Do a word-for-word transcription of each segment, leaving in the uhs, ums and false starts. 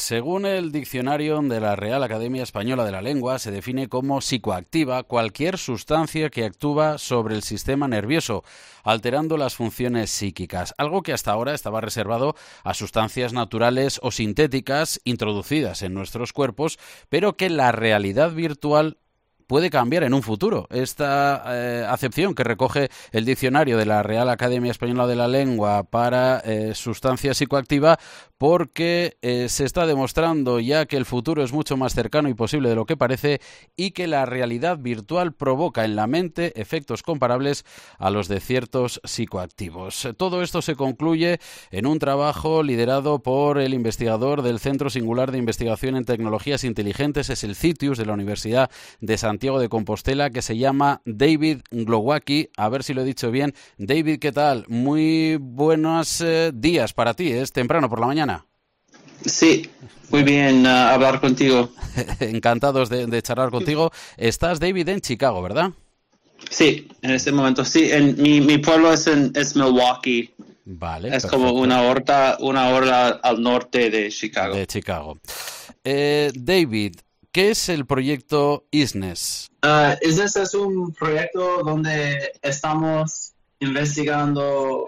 Según el diccionario de la Real Academia Española de la Lengua, se define como psicoactiva cualquier sustancia que actúa sobre el sistema nervioso, alterando las funciones psíquicas, algo que hasta ahora estaba reservado a sustancias naturales o sintéticas introducidas en nuestros cuerpos, pero que la realidad virtual puede cambiar en un futuro. Esta eh, acepción que recoge el diccionario de la Real Academia Española de la Lengua para eh, sustancia psicoactiva, porque eh, se está demostrando ya que el futuro es mucho más cercano y posible de lo que parece, y que la realidad virtual provoca en la mente efectos comparables a los de ciertos psicoactivos. Todo esto se concluye en un trabajo liderado por el investigador del Centro Singular de Investigación en Tecnologías Inteligentes, es el CITIUS, de la Universidad de Santiago de Compostela, que se llama David Glowacki. A ver si lo he dicho bien. David, ¿qué tal? Muy buenos eh, días para ti. Es temprano por la mañana. Sí, muy bien uh, hablar contigo. Encantados de, de charlar contigo. Estás, David, en Chicago, ¿verdad? Sí, en este momento sí. En, mi, mi pueblo es, en, es Milwaukee. Vale, es perfecto. como una hora, una hora al norte de Chicago. De Chicago. Eh, David, ¿qué es el proyecto I S N E S? Uh, I S N E S es un proyecto donde estamos investigando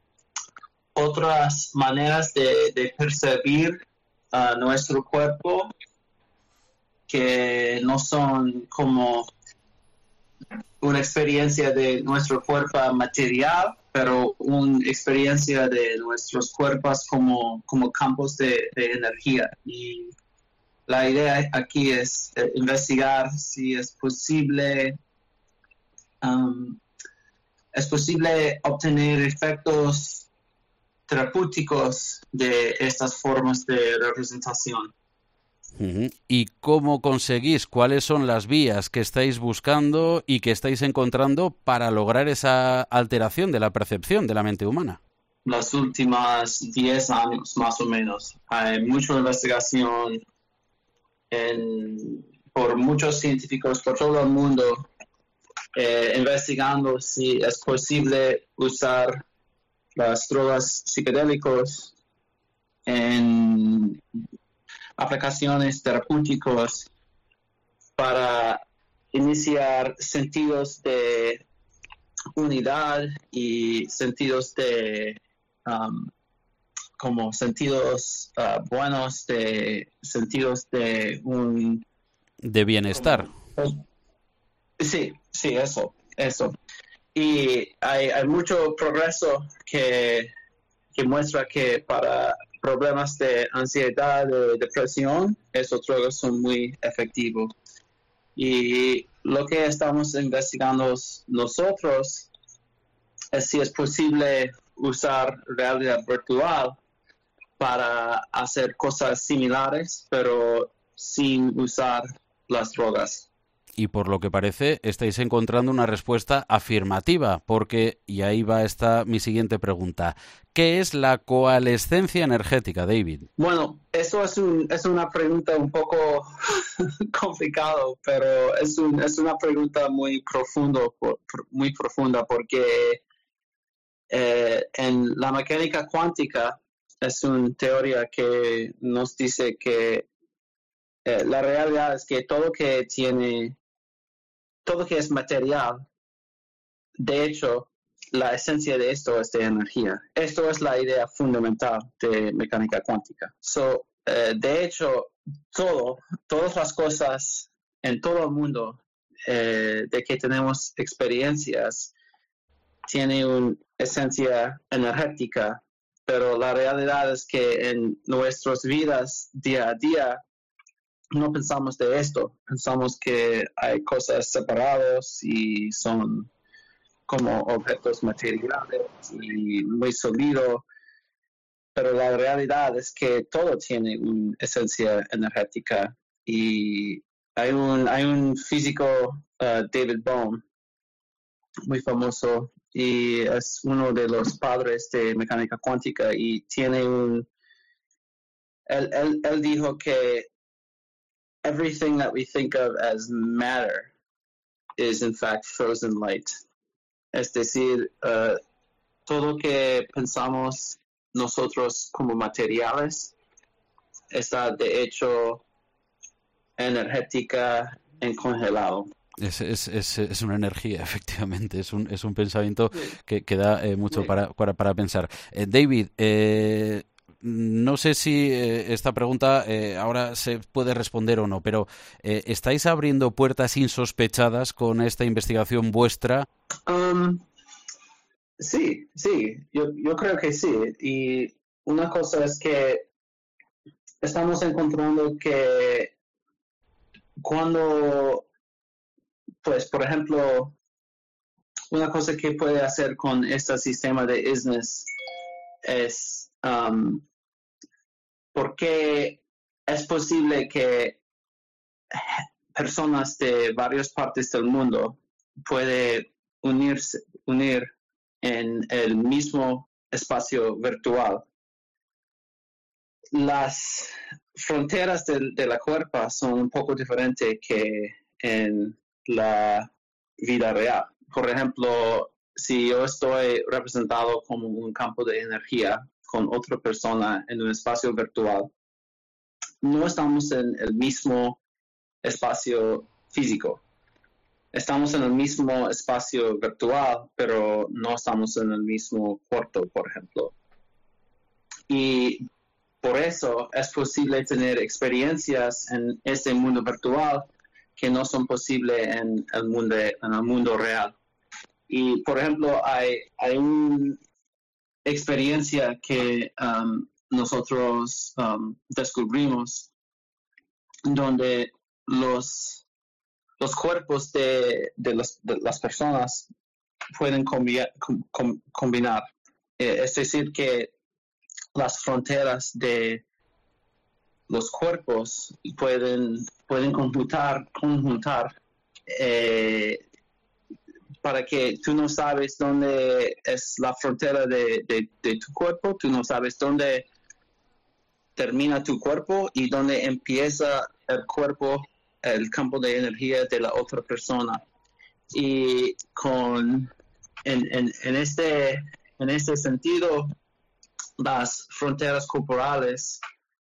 otras maneras de, de percibir uh, nuestro cuerpo que no son como una experiencia de nuestro cuerpo material, pero una experiencia de nuestros cuerpos como, como campos de, de energía. Y la idea aquí es eh, investigar si es posible, um, es posible obtener efectos terapéuticos de estas formas de representación. Uh-huh. ¿Y cómo conseguís? ¿Cuáles son las vías que estáis buscando y que estáis encontrando para lograr esa alteración de la percepción de la mente humana? Los últimos diez años, más o menos, hay mucha investigación en, por muchos científicos por todo el mundo eh, investigando si es posible usar las drogas psicodélicas en aplicaciones terapéuticas para iniciar sentidos de unidad y sentidos de um, como sentidos uh, buenos, de sentidos de un de bienestar. Como, sí, sí, eso, eso. Y hay, hay mucho progreso que, que muestra que para problemas de ansiedad, de depresión, esos drogas son muy efectivos. Y lo que estamos investigando nosotros es si es posible usar realidad virtual para hacer cosas similares, pero sin usar las drogas. Y por lo que parece, estáis encontrando una respuesta afirmativa, porque, y ahí va esta mi siguiente pregunta, ¿qué es la coalescencia energética, David? Bueno, eso es, un, es una pregunta un poco complicada, pero es, un, es una pregunta muy, profundo, muy profunda, porque eh, en la mecánica cuántica es una teoría que nos dice que eh, la realidad es que todo que tiene todo que es material, de hecho, la esencia de esto es de energía. Esto es la idea fundamental de mecánica cuántica. So, eh, de hecho, todo, todas las cosas en todo el mundo eh, de que tenemos experiencias tiene una esencia energética, pero la realidad es que en nuestras vidas día a día no pensamos de esto, pensamos que hay cosas separadas y son como objetos materiales y muy sólidos, pero la realidad es que todo tiene una esencia energética y hay un, hay un físico, uh, David Bohm, muy famoso y es uno de los padres de mecánica cuántica y tiene un, él, él, él dijo que everything that we think of as matter is in fact frozen light. Es decir, uh, todo que pensamos nosotros como materiales está de hecho energética en congelado. Es, es, es, es una energía, efectivamente, es un, es un pensamiento que, que da eh, mucho sí. para, para, para pensar. Eh, David, eh, no sé si eh, esta pregunta eh, ahora se puede responder o no, pero eh, ¿estáis abriendo puertas insospechadas con esta investigación vuestra? Um, sí, sí, yo, yo creo que sí. Y una cosa es que estamos encontrando que cuando, pues, por ejemplo, una cosa que puede hacer con este sistema de ISNES es um, porque es posible que personas de varias partes del mundo pueden unirse, unir en el mismo espacio virtual. Las fronteras de, de la cuerpa son un poco diferentes que en la vida real. Por ejemplo, si yo estoy representado como un campo de energía con otra persona en un espacio virtual, no estamos en el mismo espacio físico. Estamos en el mismo espacio virtual, pero no estamos en el mismo cuarto, por ejemplo. Y por eso es posible tener experiencias en este mundo virtual que no son posibles en el mundo, en el mundo real. Y, por ejemplo, hay, hay una experiencia que um, nosotros um, descubrimos donde los, los cuerpos de, de, los, de las personas pueden combi- com, com, combinar. Eh, es decir, que las fronteras de los cuerpos pueden, pueden conjuntar, conjuntar eh, para que tú no sabes dónde es la frontera de, de, de tu cuerpo, tú no sabes dónde termina tu cuerpo y dónde empieza el cuerpo, el campo de energía de la otra persona. Y con, en, en, en, este, en este sentido, las fronteras corporales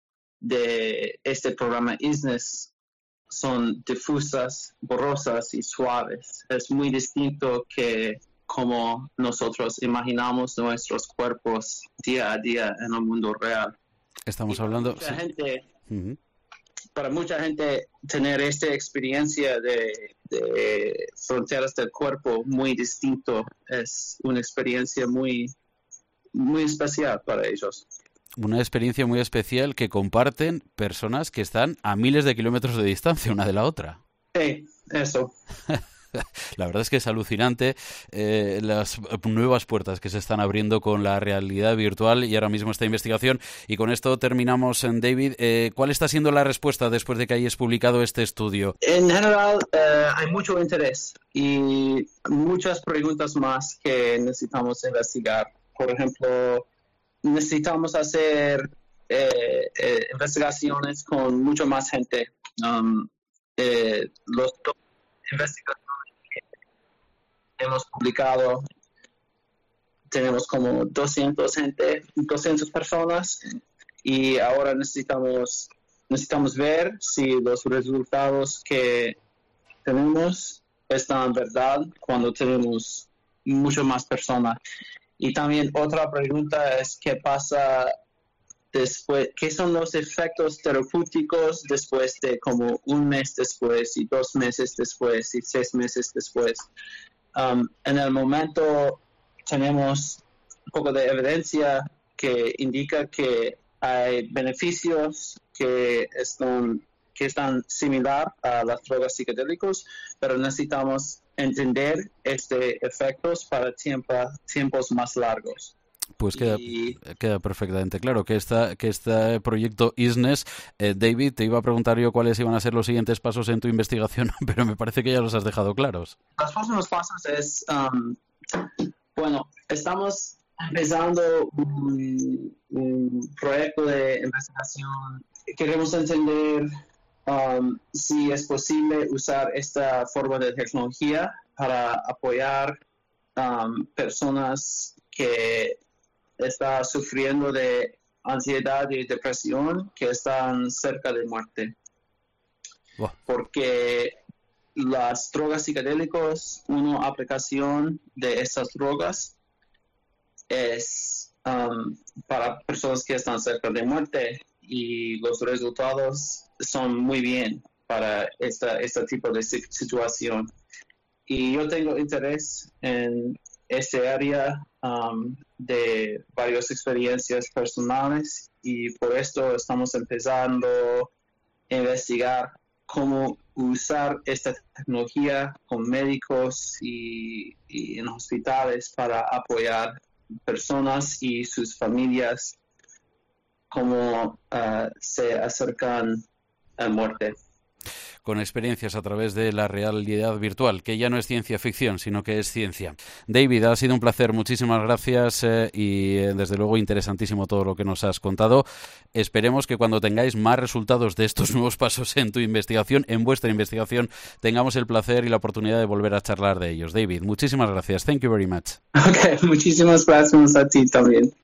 de este programa ISNES son difusas, borrosas y suaves. Es muy distinto que como nosotros imaginamos nuestros cuerpos día a día en el mundo real. Estamos y hablando... Mucha sí. gente, uh-huh. Para mucha gente tener esta experiencia de, de fronteras del cuerpo muy distinto es una experiencia muy, muy especial para ellos. Una experiencia muy especial que comparten personas que están a miles de kilómetros de distancia una de la otra. Sí, eso. La verdad es que es alucinante eh, las nuevas puertas que se están abriendo con la realidad virtual y ahora mismo esta investigación. Y con esto terminamos, David. Eh, ¿Cuál está siendo la respuesta después de que hayas publicado este estudio? En general, eh, hay mucho interés y muchas preguntas más que necesitamos investigar. Por ejemplo, necesitamos hacer eh, eh, investigaciones con mucho más gente. Um, eh, los dos investigaciones que hemos publicado, tenemos como doscientas gente, doscientas personas, y ahora necesitamos, necesitamos ver si los resultados que tenemos están en verdad cuando tenemos mucho más personas. Y también otra pregunta es qué pasa después, qué son los efectos terapéuticos después de como un mes después y dos meses después y seis meses después. Um, en el momento tenemos un poco de evidencia que indica que hay beneficios que están, que están similar a las drogas psicodélicas, pero necesitamos entender estos efectos para tiempo, tiempos más largos. Pues queda, y... queda perfectamente claro que, esta, que este proyecto ISNES, eh, David, te iba a preguntar yo cuáles iban a ser los siguientes pasos en tu investigación, pero me parece que ya los has dejado claros. Los próximos pasos es, um, bueno, estamos empezando un, un proyecto de investigación. Queremos entender um, si es posible usar esta forma de tecnología para apoyar um, personas que están sufriendo de ansiedad y depresión que están cerca de muerte. Wow. Porque las drogas psicodélicas, una aplicación de estas drogas es um, para personas que están cerca de muerte y los resultados son muy bien para esta, este tipo de situación. Y yo tengo interés en este área um, de varias experiencias personales y por esto estamos empezando a investigar cómo usar esta tecnología con médicos y, y en hospitales para apoyar personas y sus familias como uh, se acercan a muerte. Con experiencias a través de la realidad virtual, que ya no es ciencia ficción, sino que es ciencia. David, ha sido un placer, muchísimas gracias eh, y eh, desde luego interesantísimo todo lo que nos has contado. Esperemos que cuando tengáis más resultados de estos nuevos pasos en tu investigación, en vuestra investigación, tengamos el placer y la oportunidad de volver a charlar de ellos. David, muchísimas gracias. Thank you very much. Okay, muchísimas gracias a ti también.